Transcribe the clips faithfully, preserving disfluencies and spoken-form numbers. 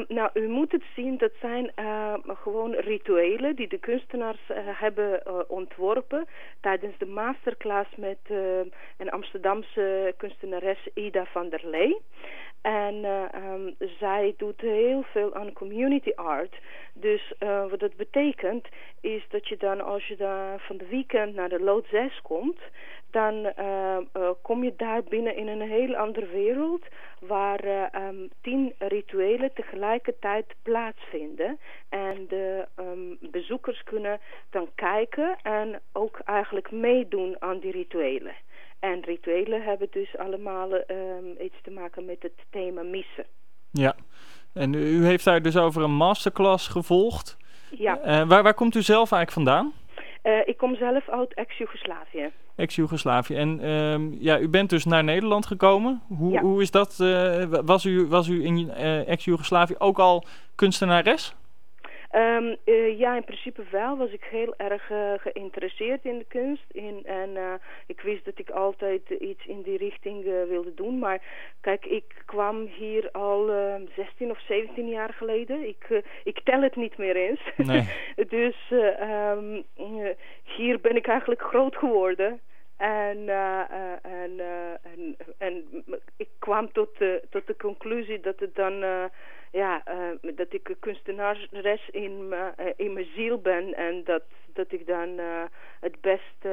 nou, u moet het zien, dat zijn uh, gewoon rituelen die de kunstenaars uh, hebben uh, ontworpen tijdens de masterclass met uh, een Amsterdamse kunstenares Ida van der Lee. En uh, um, zij doet heel veel aan community art. Dus uh, wat dat betekent is dat je dan, als je daar van de weekend naar de Lood zes komt, dan uh, uh, kom je daar binnen in een heel andere wereld waar uh, um, tien rituelen tegelijkertijd plaatsvinden. En de um, bezoekers kunnen dan kijken en ook eigenlijk meedoen aan die rituelen. En rituelen hebben dus allemaal um, iets te maken met het thema missen. Ja, en u heeft daar dus over een masterclass gevolgd. Ja. Uh, waar, waar komt u zelf eigenlijk vandaan? Uh, ik kom zelf uit ex-Jugoslavië. Ex-Jugoslavië. En um, ja, u bent dus naar Nederland gekomen. Hoe, ja. hoe is dat? Uh, was, u, was u in uh, ex-Jugoslavië ook al kunstenares? Um, uh, ja, in principe wel. Was ik heel erg uh, geïnteresseerd in de kunst. In, en uh, ik wist dat ik altijd uh, iets in die richting uh, wilde doen. Maar kijk, ik kwam hier al uh, zestien of zeventien jaar geleden. Ik, uh, ik tel het niet meer eens. Nee. Dus uh, um, uh, hier ben ik eigenlijk groot geworden. En, uh, uh, en, uh, en, en ik kwam tot, uh, tot de conclusie dat het dan... Uh, Ja, uh, dat ik een kunstenares in, uh, in mijn ziel ben en dat, dat ik dan uh, het best uh,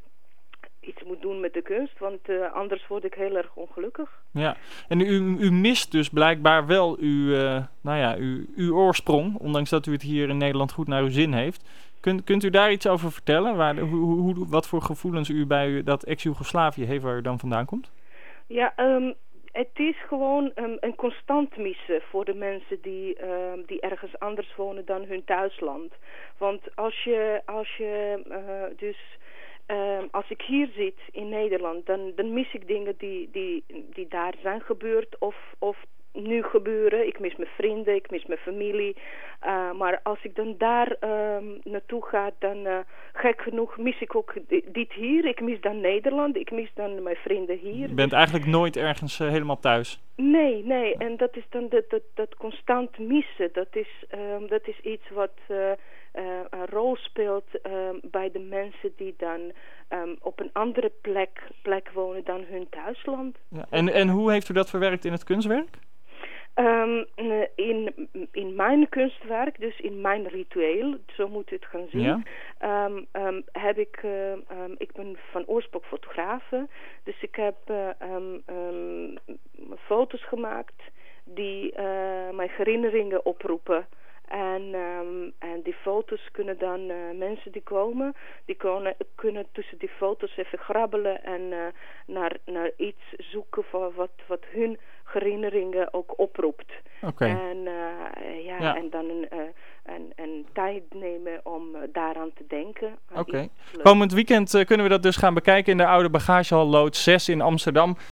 iets moet doen met de kunst, want uh, anders word ik heel erg ongelukkig. Ja, en u, u mist dus blijkbaar wel uw, uh, nou ja, uw, uw oorsprong, ondanks dat u het hier in Nederland goed naar uw zin heeft. Kunt, kunt u daar iets over vertellen? Waar, hoe, hoe, wat voor gevoelens u bij u, dat ex-Jugoslavië heeft waar u dan vandaan komt? Ja, um, het is gewoon um, een constant missen voor de mensen die, um, die ergens anders wonen dan hun thuisland. Want als je, als je uh, dus, um, als ik hier zit in Nederland, dan, dan mis ik dingen die, die, die daar zijn gebeurd of, of nu gebeuren. Ik mis mijn vrienden, ik mis mijn familie. Uh, maar als ik dan daar um, naartoe ga, dan uh, gek genoeg mis ik ook dit hier. Ik mis dan Nederland, ik mis dan mijn vrienden hier. Je bent eigenlijk nooit ergens uh, helemaal thuis? Nee, nee. En dat is dan dat, dat, dat constant missen. Dat is, um, dat is iets wat uh, uh, een rol speelt um, bij de mensen die dan um, op een andere plek, plek wonen dan hun thuisland. Ja. En, en hoe heeft u dat verwerkt in het kunstwerk? Um, in, in mijn kunstwerk, dus in mijn ritueel, zo moet u het gaan zien, ja. um, um, heb ik, uh, um, ik ben van oorsprong fotografe, dus ik heb uh, um, um, foto's gemaakt die uh, mijn herinneringen oproepen. En, um, en die foto's kunnen dan uh, mensen die komen, die kunnen, kunnen tussen die foto's even grabbelen en uh, naar, naar iets zoeken van wat, wat hun herinneringen ook oproept. Okay. En, uh, ja, ja. en dan een, uh, een, een tijd nemen om uh, daaraan te denken. Oké. Okay. Komend weekend uh, kunnen we dat dus gaan bekijken in de oude bagagehal Lood zes in Amsterdam.